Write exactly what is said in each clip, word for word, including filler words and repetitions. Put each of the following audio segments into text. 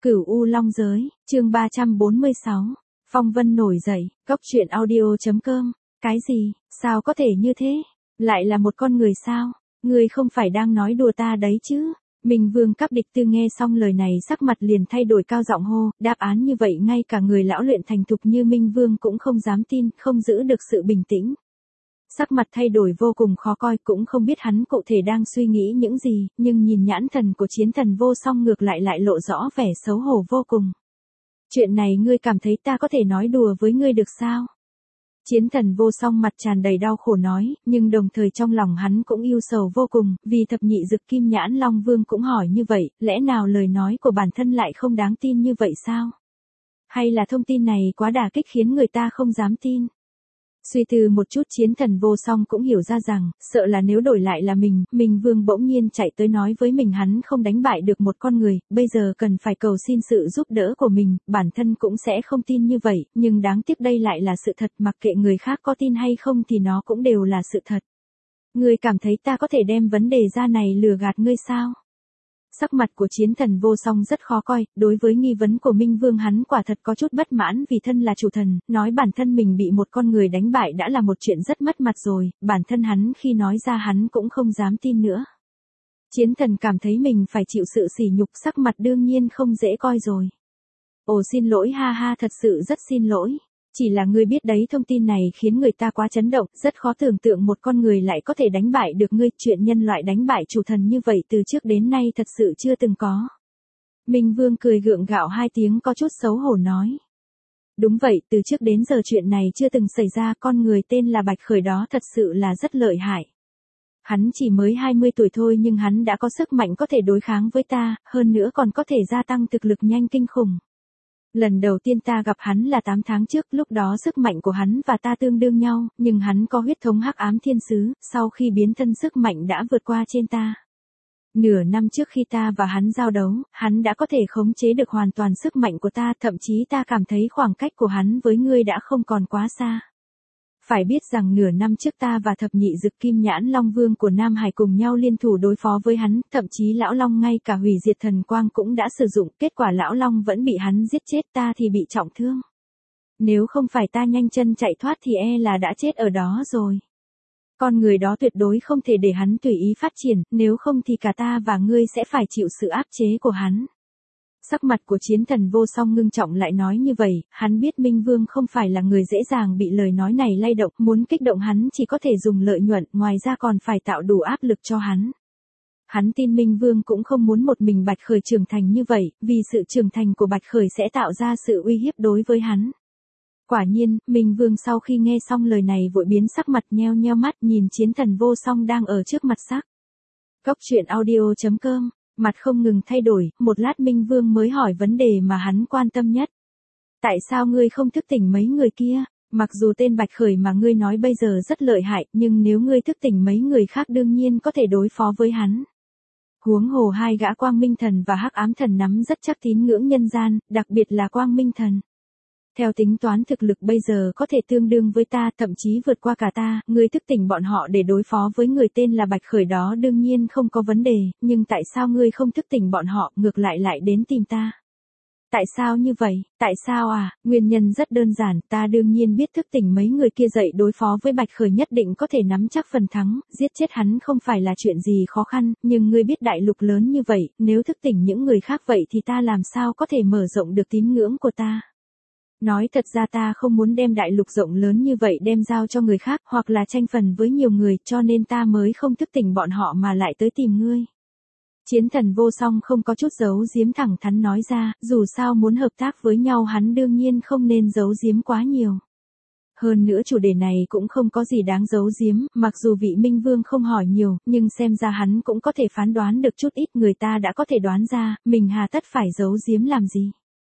Cửu U Long Giới, chương ba trăm bốn mươi sáu. Phong vân nổi dậy, Cốc truyện audio chấm com. Cái gì, sao có thể như thế? Lại là một con người sao? Ngươi không phải đang nói đùa ta đấy chứ? Minh Vương Các Địch Tư nghe xong lời này sắc mặt liền thay đổi cao giọng hô, đáp án như vậy ngay cả người lão luyện thành thục như Minh Vương cũng không dám tin, không giữ được sự bình tĩnh. Sắc mặt thay đổi vô cùng khó coi, cũng không biết hắn cụ thể đang suy nghĩ những gì, nhưng nhìn nhãn thần của chiến thần vô song ngược lại lại lộ rõ vẻ xấu hổ vô cùng. Chuyện này ngươi cảm thấy ta có thể nói đùa với ngươi được sao? Chiến thần vô song mặt tràn đầy đau khổ nói, nhưng đồng thời trong lòng hắn cũng yêu sầu vô cùng, vì thập nhị dực kim nhãn Long Vương cũng hỏi như vậy, lẽ nào lời nói của bản thân lại không đáng tin như vậy sao? Hay là thông tin này quá đả kích khiến người ta không dám tin? Suy tư một chút chiến thần vô song cũng hiểu ra rằng, sợ là nếu đổi lại là mình, Minh Vương bỗng nhiên chạy tới nói với mình hắn không đánh bại được một con người, bây giờ cần phải cầu xin sự giúp đỡ của mình, bản thân cũng sẽ không tin như vậy, nhưng đáng tiếc đây lại là sự thật, mặc kệ người khác có tin hay không thì nó cũng đều là sự thật. Ngươi cảm thấy ta có thể đem vấn đề ra này lừa gạt ngươi sao? Sắc mặt của chiến thần vô song rất khó coi, đối với nghi vấn của Minh Vương hắn quả thật có chút bất mãn vì thân là chủ thần, nói bản thân mình bị một con người đánh bại đã là một chuyện rất mất mặt rồi, bản thân hắn khi nói ra hắn cũng không dám tin nữa. Chiến thần cảm thấy mình phải chịu sự sỉ nhục, sắc mặt đương nhiên không dễ coi rồi. Ồ xin lỗi ha ha, thật sự rất xin lỗi. Chỉ là ngươi biết đấy, thông tin này khiến người ta quá chấn động, rất khó tưởng tượng một con người lại có thể đánh bại được ngươi, chuyện nhân loại đánh bại chủ thần như vậy từ trước đến nay thật sự chưa từng có. Minh Vương cười gượng gạo hai tiếng có chút xấu hổ nói. Đúng vậy, từ trước đến giờ chuyện này chưa từng xảy ra, con người tên là Bạch Khởi đó thật sự là rất lợi hại. Hắn chỉ mới hai mươi tuổi thôi nhưng hắn đã có sức mạnh có thể đối kháng với ta, hơn nữa còn có thể gia tăng thực lực nhanh kinh khủng. Lần đầu tiên ta gặp hắn là tám tháng trước, lúc đó sức mạnh của hắn và ta tương đương nhau, nhưng hắn có huyết thống hắc ám thiên sứ, sau khi biến thân sức mạnh đã vượt qua trên ta. Nửa năm trước khi ta và hắn giao đấu, hắn đã có thể khống chế được hoàn toàn sức mạnh của ta, thậm chí ta cảm thấy khoảng cách của hắn với ngươi đã không còn quá xa. Phải biết rằng nửa năm trước ta và thập nhị dực kim nhãn Long Vương của Nam Hải cùng nhau liên thủ đối phó với hắn, thậm chí Lão Long ngay cả hủy diệt thần quang cũng đã sử dụng, kết quả Lão Long vẫn bị hắn giết chết, ta thì bị trọng thương. Nếu không phải ta nhanh chân chạy thoát thì e là đã chết ở đó rồi. Con người đó tuyệt đối không thể để hắn tùy ý phát triển, nếu không thì cả ta và ngươi sẽ phải chịu sự áp chế của hắn. Sắc mặt của chiến thần vô song ngưng trọng lại nói như vậy, hắn biết Minh Vương không phải là người dễ dàng bị lời nói này lay động, muốn kích động hắn chỉ có thể dùng lợi nhuận, ngoài ra còn phải tạo đủ áp lực cho hắn. Hắn tin Minh Vương cũng không muốn một mình Bạch Khởi trưởng thành như vậy, vì sự trưởng thành của Bạch Khởi sẽ tạo ra sự uy hiếp đối với hắn. Quả nhiên, Minh Vương sau khi nghe xong lời này vội biến sắc mặt, nheo nheo mắt nhìn chiến thần vô song đang ở trước mặt sắc. Cốc truyện audio chấm com. Mặt không ngừng thay đổi, một lát Minh Vương mới hỏi vấn đề mà hắn quan tâm nhất. Tại sao ngươi không thức tỉnh mấy người kia? Mặc dù tên Bạch Khởi mà ngươi nói bây giờ rất lợi hại, nhưng nếu ngươi thức tỉnh mấy người khác đương nhiên có thể đối phó với hắn. Huống hồ hai gã Quang Minh Thần và Hắc Ám Thần nắm rất chắc tín ngưỡng nhân gian, đặc biệt là Quang Minh Thần. Theo tính toán thực lực bây giờ có thể tương đương với ta, thậm chí vượt qua cả ta, ngươi thức tỉnh bọn họ để đối phó với người tên là Bạch Khởi đó đương nhiên không có vấn đề, nhưng tại sao ngươi không thức tỉnh bọn họ, ngược lại lại đến tìm ta? Tại sao như vậy? Tại sao à? Nguyên nhân rất đơn giản, ta đương nhiên biết thức tỉnh mấy người kia dậy đối phó với Bạch Khởi nhất định có thể nắm chắc phần thắng, giết chết hắn không phải là chuyện gì khó khăn, nhưng ngươi biết đại lục lớn như vậy, nếu thức tỉnh những người khác vậy thì ta làm sao có thể mở rộng được tín ngưỡng của ta? Nói thật ra ta không muốn đem đại lục rộng lớn như vậy đem giao cho người khác, hoặc là tranh phần với nhiều người, cho nên ta mới không thức tỉnh bọn họ mà lại tới tìm ngươi. Chiến thần vô song không có chút giấu giếm, thẳng thắn nói ra, dù sao muốn hợp tác với nhau hắn đương nhiên không nên giấu giếm quá nhiều. Hơn nữa chủ đề này cũng không có gì đáng giấu giếm, mặc dù vị Minh Vương không hỏi nhiều, nhưng xem ra hắn cũng có thể phán đoán được chút ít, người ta đã có thể đoán ra, mình hà tất phải giấu giếm làm gì.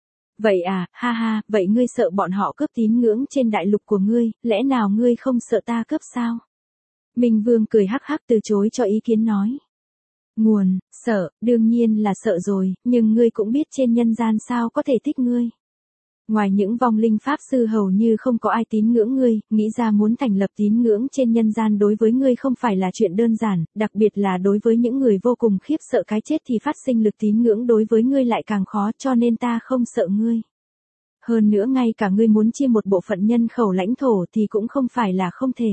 Vậy à, ha ha, vậy ngươi sợ bọn họ cướp tín ngưỡng trên đại lục của ngươi, lẽ nào ngươi không sợ ta cướp sao? Minh Vương cười hắc hắc từ chối cho ý kiến nói. Nguồn, sợ, đương nhiên là sợ rồi, nhưng ngươi cũng biết trên nhân gian sao có thể thích ngươi. Ngoài những vong linh pháp sư hầu như không có ai tín ngưỡng ngươi, nghĩ ra muốn thành lập tín ngưỡng trên nhân gian đối với ngươi không phải là chuyện đơn giản, đặc biệt là đối với những người vô cùng khiếp sợ cái chết thì phát sinh lực tín ngưỡng đối với ngươi lại càng khó, cho nên ta không sợ ngươi. Hơn nữa ngay cả ngươi muốn chia một bộ phận nhân khẩu lãnh thổ thì cũng không phải là không thể.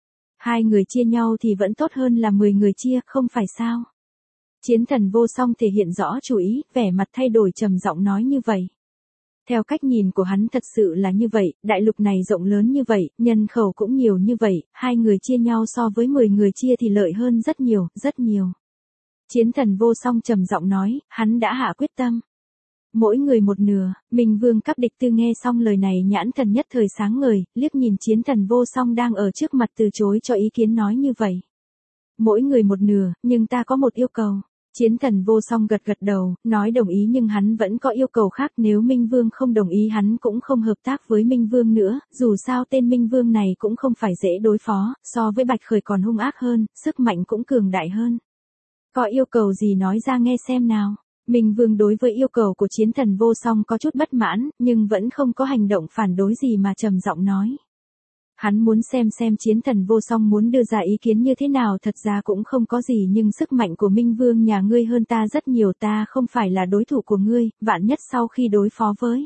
Hai người chia nhau thì vẫn tốt hơn là mười người chia, không phải sao? Chiến thần vô song thể hiện rõ chủ ý, vẻ mặt thay đổi trầm giọng nói như vậy. Theo cách nhìn của hắn thật sự là như vậy, đại lục này rộng lớn như vậy, nhân khẩu cũng nhiều như vậy, hai người chia nhau so với mười người chia thì lợi hơn rất nhiều, rất nhiều. Chiến thần vô song trầm giọng nói, hắn đã hạ quyết tâm. Mỗi người một nửa, Minh Vương Cấp Địch Tư nghe xong lời này nhãn thần nhất thời sáng ngời, liếc nhìn chiến thần vô song đang ở trước mặt từ chối cho ý kiến nói như vậy. Mỗi người một nửa, nhưng ta có một yêu cầu. Chiến thần vô song gật gật đầu, nói đồng ý nhưng hắn vẫn có yêu cầu khác, nếu Minh Vương không đồng ý hắn cũng không hợp tác với Minh Vương nữa, dù sao tên Minh Vương này cũng không phải dễ đối phó, so với Bạch Khởi còn hung ác hơn, sức mạnh cũng cường đại hơn. Có yêu cầu gì nói ra nghe xem nào. Minh Vương đối với yêu cầu của chiến thần vô song có chút bất mãn, nhưng vẫn không có hành động phản đối gì mà trầm giọng nói. Hắn muốn xem xem chiến thần vô song muốn đưa ra ý kiến như thế nào, thật ra cũng không có gì nhưng sức mạnh của Minh Vương nhà ngươi hơn ta rất nhiều, ta không phải là đối thủ của ngươi, vạn nhất sau khi đối phó với.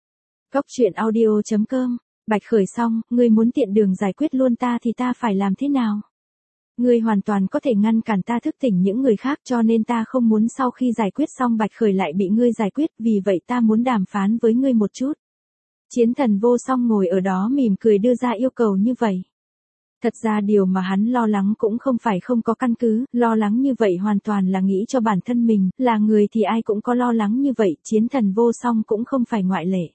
Cốc truyện audio chấm com, Bạch Khởi xong, ngươi muốn tiện đường giải quyết luôn ta thì ta phải làm thế nào? Ngươi hoàn toàn có thể ngăn cản ta thức tỉnh những người khác cho nên ta không muốn sau khi giải quyết xong Bạch Khởi lại bị ngươi giải quyết, vì vậy ta muốn đàm phán với ngươi một chút. Chiến thần vô song ngồi ở đó mỉm cười đưa ra yêu cầu như vậy. Thật ra điều mà hắn lo lắng cũng không phải không có căn cứ, lo lắng như vậy hoàn toàn là nghĩ cho bản thân mình, là người thì ai cũng có lo lắng như vậy, chiến thần vô song cũng không phải ngoại lệ.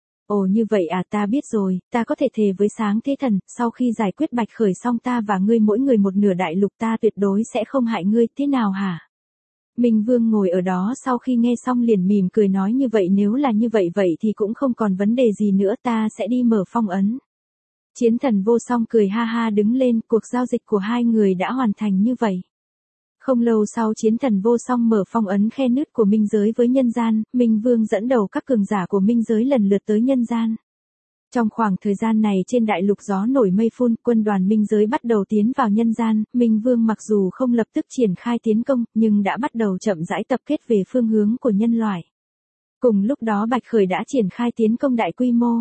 Ồ như vậy à, ta biết rồi, ta có thể thề với sáng thế thần, sau khi giải quyết Bạch Khởi xong ta và ngươi mỗi người một nửa đại lục, ta tuyệt đối sẽ không hại ngươi, thế nào hả? Minh Vương ngồi ở đó sau khi nghe xong liền mỉm cười nói như vậy, nếu là như vậy vậy thì cũng không còn vấn đề gì nữa, ta sẽ đi mở phong ấn. Chiến thần vô song cười ha ha đứng lên, cuộc giao dịch của hai người đã hoàn thành như vậy. Không lâu sau chiến thần vô song mở phong ấn khe nứt của minh giới với nhân gian, Minh Vương dẫn đầu các cường giả của minh giới lần lượt tới nhân gian. Trong khoảng thời gian này trên đại lục gió nổi mây phun, quân đoàn minh giới bắt đầu tiến vào nhân gian, Minh Vương mặc dù không lập tức triển khai tiến công, nhưng đã bắt đầu chậm rãi tập kết về phương hướng của nhân loại. Cùng lúc đó Bạch Khởi đã triển khai tiến công đại quy mô.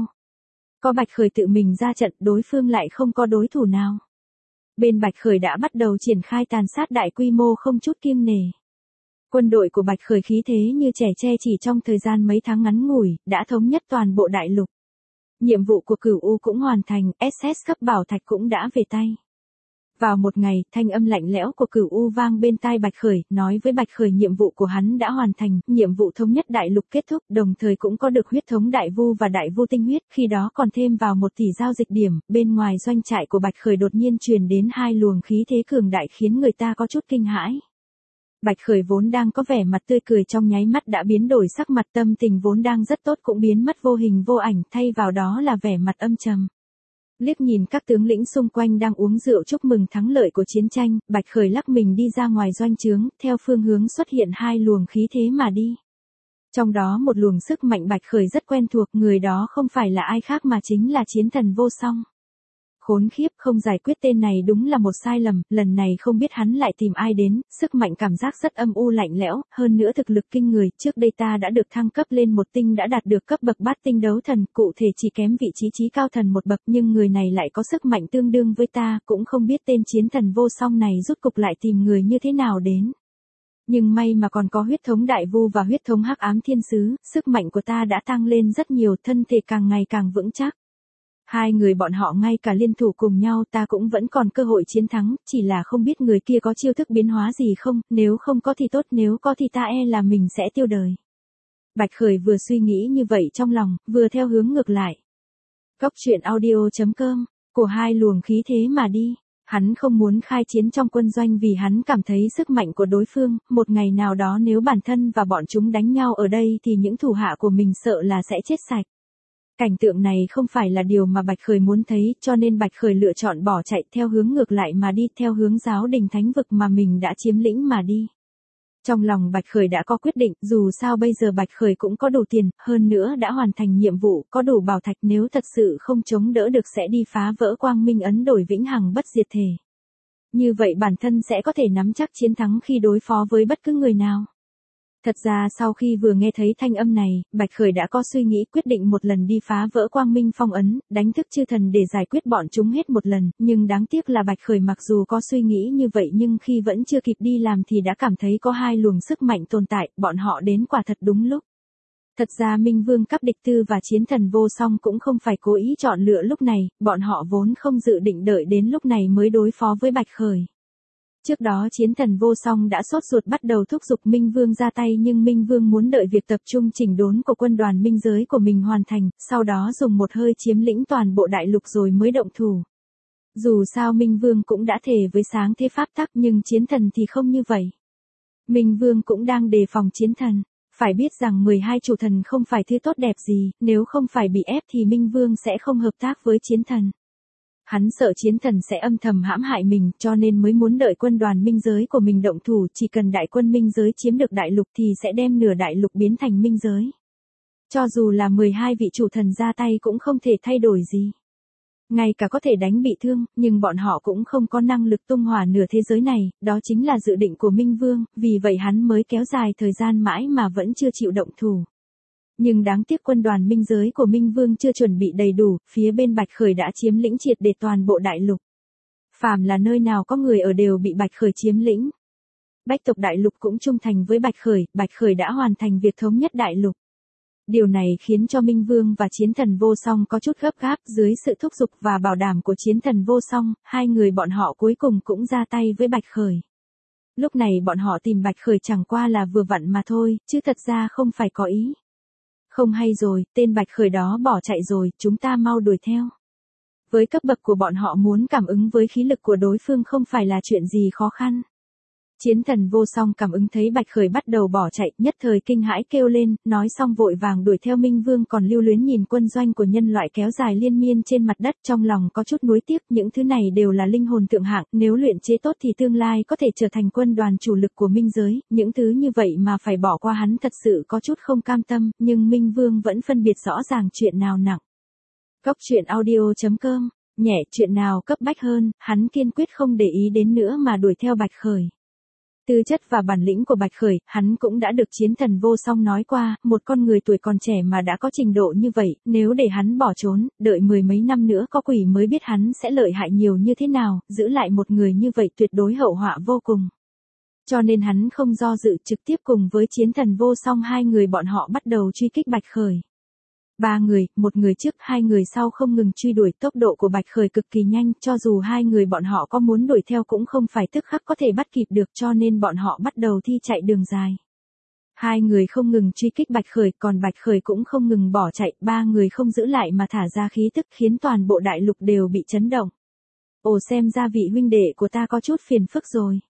Có Bạch Khởi tự mình ra trận, đối phương lại không có đối thủ nào. Bên Bạch Khởi đã bắt đầu triển khai tàn sát đại quy mô không chút kiêng nể. Quân đội của Bạch Khởi khí thế như trẻ tre, chỉ trong thời gian mấy tháng ngắn ngủi, đã thống nhất toàn bộ đại lục. Nhiệm vụ của Cửu U cũng hoàn thành, ét ét cấp bảo thạch cũng đã về tay. Vào một ngày, thanh âm lạnh lẽo của Cửu U vang bên tai Bạch Khởi, nói với Bạch Khởi nhiệm vụ của hắn đã hoàn thành, nhiệm vụ thống nhất đại lục kết thúc, đồng thời cũng có được huyết thống đại vu và đại vu tinh huyết, khi đó còn thêm vào một tỷ giao dịch điểm, bên ngoài doanh trại của Bạch Khởi đột nhiên truyền đến hai luồng khí thế cường đại khiến người ta có chút kinh hãi. Bạch Khởi vốn đang có vẻ mặt tươi cười trong nháy mắt đã biến đổi sắc mặt, tâm tình vốn đang rất tốt cũng biến mất vô hình vô ảnh, thay vào đó là vẻ mặt âm trầm. Liếc nhìn các tướng lĩnh xung quanh đang uống rượu chúc mừng thắng lợi của chiến tranh, Bạch Khởi lắc mình đi ra ngoài doanh trướng, theo phương hướng xuất hiện hai luồng khí thế mà đi. Trong đó một luồng sức mạnh Bạch Khởi rất quen thuộc, người đó không phải là ai khác mà chính là chiến thần vô song. Khốn khiếp, không giải quyết tên này đúng là một sai lầm, lần này không biết hắn lại tìm ai đến, sức mạnh cảm giác rất âm u lạnh lẽo, hơn nữa thực lực kinh người, trước đây ta đã được thăng cấp lên một tinh, đã đạt được cấp bậc bát tinh đấu thần, cụ thể chỉ kém vị trí trí cao thần một bậc, nhưng người này lại có sức mạnh tương đương với ta, cũng không biết tên chiến thần vô song này rút cục lại tìm người như thế nào đến. Nhưng may mà còn có huyết thống đại vu và huyết thống hắc ám thiên sứ, sức mạnh của ta đã tăng lên rất nhiều, thân thể càng ngày càng vững chắc. Hai người bọn họ ngay cả liên thủ cùng nhau ta cũng vẫn còn cơ hội chiến thắng, chỉ là không biết người kia có chiêu thức biến hóa gì không, nếu không có thì tốt, nếu có thì ta e là mình sẽ tiêu đời. Bạch Khởi vừa suy nghĩ như vậy trong lòng, vừa theo hướng ngược lại. Cốc truyện audio chấm com, của hai luồng khí thế mà đi. Hắn không muốn khai chiến trong quân doanh vì hắn cảm thấy sức mạnh của đối phương, một ngày nào đó nếu bản thân và bọn chúng đánh nhau ở đây thì những thủ hạ của mình sợ là sẽ chết sạch. Cảnh tượng này không phải là điều mà Bạch Khởi muốn thấy, cho nên Bạch Khởi lựa chọn bỏ chạy theo hướng ngược lại mà đi, theo hướng giáo đình thánh vực mà mình đã chiếm lĩnh mà đi. Trong lòng Bạch Khởi đã có quyết định, dù sao bây giờ Bạch Khởi cũng có đủ tiền, hơn nữa đã hoàn thành nhiệm vụ, có đủ bảo thạch, nếu thật sự không chống đỡ được sẽ đi phá vỡ Quang Minh ấn đổi vĩnh hằng bất diệt thể. Như vậy bản thân sẽ có thể nắm chắc chiến thắng khi đối phó với bất cứ người nào. Thật ra sau khi vừa nghe thấy thanh âm này, Bạch Khởi đã có suy nghĩ, quyết định một lần đi phá vỡ Quang Minh phong ấn, đánh thức chư thần để giải quyết bọn chúng hết một lần, nhưng đáng tiếc là Bạch Khởi mặc dù có suy nghĩ như vậy nhưng khi vẫn chưa kịp đi làm thì đã cảm thấy có hai luồng sức mạnh tồn tại, bọn họ đến quả thật đúng lúc. Thật ra Minh Vương cấp địch tư và chiến thần vô song cũng không phải cố ý chọn lựa lúc này, bọn họ vốn không dự định đợi đến lúc này mới đối phó với Bạch Khởi. Trước đó chiến thần vô song đã sốt ruột bắt đầu thúc giục Minh Vương ra tay, nhưng Minh Vương muốn đợi việc tập trung chỉnh đốn của quân đoàn minh giới của mình hoàn thành, sau đó dùng một hơi chiếm lĩnh toàn bộ đại lục rồi mới động thủ. Dù sao Minh Vương cũng đã thề với sáng thế pháp tắc, nhưng chiến thần thì không như vậy. Minh Vương cũng đang đề phòng chiến thần. Phải biết rằng mười hai chủ thần không phải thứ tốt đẹp gì, nếu không phải bị ép thì Minh Vương sẽ không hợp tác với chiến thần. Hắn sợ chiến thần sẽ âm thầm hãm hại mình, cho nên mới muốn đợi quân đoàn minh giới của mình động thủ, chỉ cần đại quân minh giới chiếm được đại lục thì sẽ đem nửa đại lục biến thành minh giới. Cho dù là mười hai vị chủ thần ra tay cũng không thể thay đổi gì. Ngay cả có thể đánh bị thương, nhưng bọn họ cũng không có năng lực tung hỏa nửa thế giới này, đó chính là dự định của Minh Vương, vì vậy hắn mới kéo dài thời gian mãi mà vẫn chưa chịu động thủ. Nhưng đáng tiếc quân đoàn minh giới của Minh Vương chưa chuẩn bị đầy đủ, phía bên Bạch Khởi đã chiếm lĩnh triệt để toàn bộ đại lục. Phàm là nơi nào có người ở đều bị Bạch Khởi chiếm lĩnh. Bách tộc đại lục cũng trung thành với Bạch Khởi, Bạch Khởi đã hoàn thành việc thống nhất đại lục. Điều này khiến cho Minh Vương và chiến thần vô song có chút gấp gáp, dưới sự thúc giục và bảo đảm của chiến thần vô song, hai người bọn họ cuối cùng cũng ra tay với Bạch Khởi. Lúc này bọn họ tìm Bạch Khởi chẳng qua là vừa vặn mà thôi, chứ thật ra không phải có ý. Không hay rồi, tên Bạch Khởi đó bỏ chạy rồi, chúng ta mau đuổi theo. Với cấp bậc của bọn họ muốn cảm ứng với khí lực của đối phương không phải là chuyện gì khó khăn. Chiến thần vô song cảm ứng thấy Bạch Khởi bắt đầu bỏ chạy, nhất thời kinh hãi kêu lên, nói xong vội vàng đuổi theo. Minh Vương còn lưu luyến nhìn quân doanh của nhân loại kéo dài liên miên trên mặt đất, trong lòng có chút nuối tiếc, những thứ này đều là linh hồn thượng hạng, nếu luyện chế tốt thì tương lai có thể trở thành quân đoàn chủ lực của minh giới, những thứ như vậy mà phải bỏ qua hắn thật sự có chút không cam tâm, nhưng Minh Vương vẫn phân biệt rõ ràng chuyện nào nặng. Cốc truyện audio chấm com, nhẹ, chuyện nào cấp bách hơn, hắn kiên quyết không để ý đến nữa mà đuổi theo Bạch Khởi. Tư chất và bản lĩnh của Bạch Khởi, hắn cũng đã được chiến thần vô song nói qua, một con người tuổi còn trẻ mà đã có trình độ như vậy, nếu để hắn bỏ trốn, đợi mười mấy năm nữa có quỷ mới biết hắn sẽ lợi hại nhiều như thế nào, giữ lại một người như vậy tuyệt đối hậu họa vô cùng. Cho nên hắn không do dự, trực tiếp cùng với chiến thần vô song hai người bọn họ bắt đầu truy kích Bạch Khởi. Ba người, một người trước, hai người sau không ngừng truy đuổi, tốc độ của Bạch Khởi cực kỳ nhanh, cho dù hai người bọn họ có muốn đuổi theo cũng không phải tức khắc có thể bắt kịp được, cho nên bọn họ bắt đầu thi chạy đường dài. Hai người không ngừng truy kích Bạch Khởi, còn Bạch Khởi cũng không ngừng bỏ chạy, ba người không giữ lại mà thả ra khí tức khiến toàn bộ đại lục đều bị chấn động. Ồ, xem ra vị huynh đệ của ta có chút phiền phức rồi.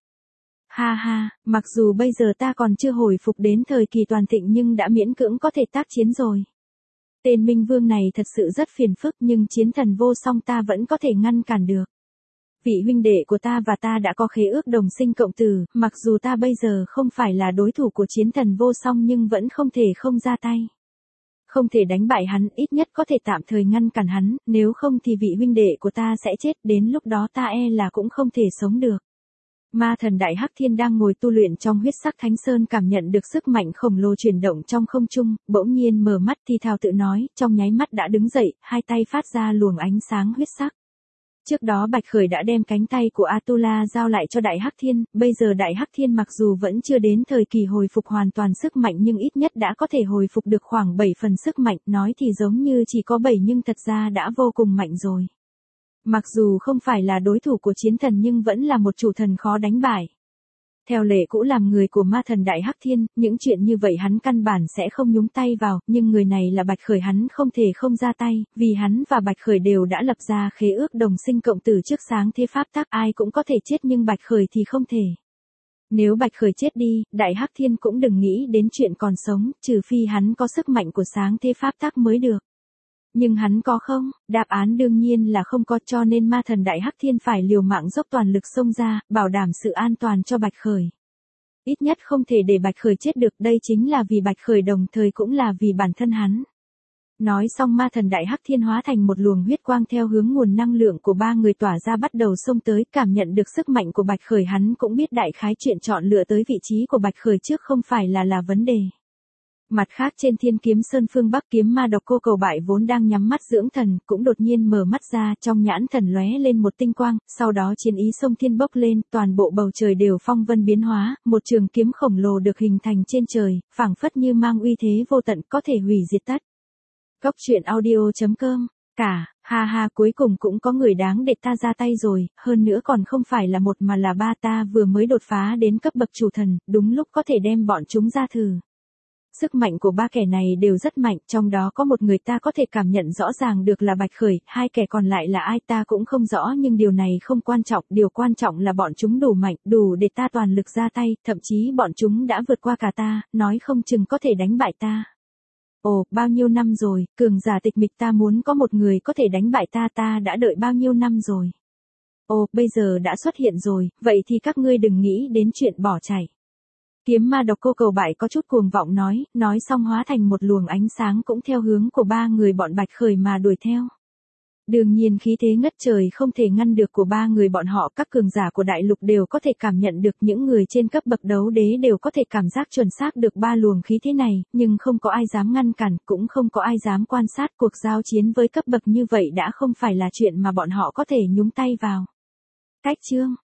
Ha ha, mặc dù bây giờ ta còn chưa hồi phục đến thời kỳ toàn thịnh nhưng đã miễn cưỡng có thể tác chiến rồi. Tên Minh Vương này thật sự rất phiền phức, nhưng chiến thần vô song ta vẫn có thể ngăn cản được. Vị huynh đệ của ta và ta đã có khế ước đồng sinh cộng tử, mặc dù ta bây giờ không phải là đối thủ của chiến thần vô song nhưng vẫn không thể không ra tay. Không thể đánh bại hắn, ít nhất có thể tạm thời ngăn cản hắn, nếu không thì vị huynh đệ của ta sẽ chết, đến lúc đó ta e là cũng không thể sống được. Ma thần Đại Hắc Thiên đang ngồi tu luyện trong huyết sắc Thánh Sơn, cảm nhận được sức mạnh khổng lồ chuyển động trong không trung, bỗng nhiên mở mắt thì thào tự nói, trong nháy mắt đã đứng dậy, hai tay phát ra luồng ánh sáng huyết sắc. Trước đó Bạch Khởi đã đem cánh tay của Atula giao lại cho Đại Hắc Thiên, bây giờ Đại Hắc Thiên mặc dù vẫn chưa đến thời kỳ hồi phục hoàn toàn sức mạnh nhưng ít nhất đã có thể hồi phục được khoảng bảy phần sức mạnh, nói thì giống như chỉ có bảy nhưng thật ra đã vô cùng mạnh rồi. Mặc dù không phải là đối thủ của chiến thần nhưng vẫn là một chủ thần khó đánh bại. Theo lệ cũ làm người của ma thần Đại Hắc Thiên, những chuyện như vậy hắn căn bản sẽ không nhúng tay vào, nhưng người này là Bạch Khởi, hắn không thể không ra tay, vì hắn và Bạch Khởi đều đã lập ra khế ước đồng sinh cộng tử trước sáng thế pháp tắc, ai cũng có thể chết nhưng Bạch Khởi thì không thể. Nếu Bạch Khởi chết đi, Đại Hắc Thiên cũng đừng nghĩ đến chuyện còn sống, trừ phi hắn có sức mạnh của sáng thế pháp tắc mới được. Nhưng hắn có không? Đáp án đương nhiên là không có, cho nên ma thần Đại Hắc Thiên phải liều mạng dốc toàn lực xông ra, bảo đảm sự an toàn cho Bạch Khởi. ít nhất không thể để Bạch Khởi chết được, đây chính là vì Bạch Khởi đồng thời cũng là vì bản thân hắn. Nói xong ma thần đại hắc thiên hóa thành một luồng huyết quang theo hướng nguồn năng lượng của ba người tỏa ra bắt đầu xông tới, cảm nhận được sức mạnh của Bạch Khởi hắn cũng biết đại khái chuyện chọn lựa tới vị trí của Bạch Khởi trước không phải là là vấn đề. Mặt khác trên Thiên Kiếm Sơn phương Bắc kiếm ma độc cô cầu bại vốn đang nhắm mắt dưỡng thần, cũng đột nhiên mở mắt ra, trong nhãn thần lóe lên một tinh quang, sau đó chiến ý sông thiên bốc lên, toàn bộ bầu trời đều phong vân biến hóa, một trường kiếm khổng lồ được hình thành trên trời, phảng phất như mang uy thế vô tận có thể hủy diệt tất. Góc truyện audio chấm com, cả, ha ha cuối cùng cũng có người đáng để ta ra tay rồi, hơn nữa còn không phải là một mà là ba, ta vừa mới đột phá đến cấp bậc chủ thần, đúng lúc có thể đem bọn chúng ra thử. Sức mạnh của ba kẻ này đều rất mạnh, trong đó có một người ta có thể cảm nhận rõ ràng được là Bạch Khởi, hai kẻ còn lại là ai ta cũng không rõ nhưng điều này không quan trọng, điều quan trọng là bọn chúng đủ mạnh, đủ để ta toàn lực ra tay, thậm chí bọn chúng đã vượt qua cả ta, nói không chừng có thể đánh bại ta. Ồ, bao nhiêu năm rồi, cường giả tịch mịch ta muốn có một người có thể đánh bại ta ta đã đợi bao nhiêu năm rồi. Ồ, bây giờ đã xuất hiện rồi, vậy thì các ngươi đừng nghĩ đến chuyện bỏ chạy. Kiếm ma độc cô cầu bại có chút cuồng vọng nói, nói xong hóa thành một luồng ánh sáng cũng theo hướng của ba người bọn Bạch Khởi mà đuổi theo. Đương nhiên khí thế ngất trời không thể ngăn được của ba người bọn họ, các cường giả của đại lục đều có thể cảm nhận được, những người trên cấp bậc đấu đế đều có thể cảm giác chuẩn xác được ba luồng khí thế này, nhưng không có ai dám ngăn cản, cũng không có ai dám quan sát, cuộc giao chiến với cấp bậc như vậy đã không phải là chuyện mà bọn họ có thể nhúng tay vào. Cách chương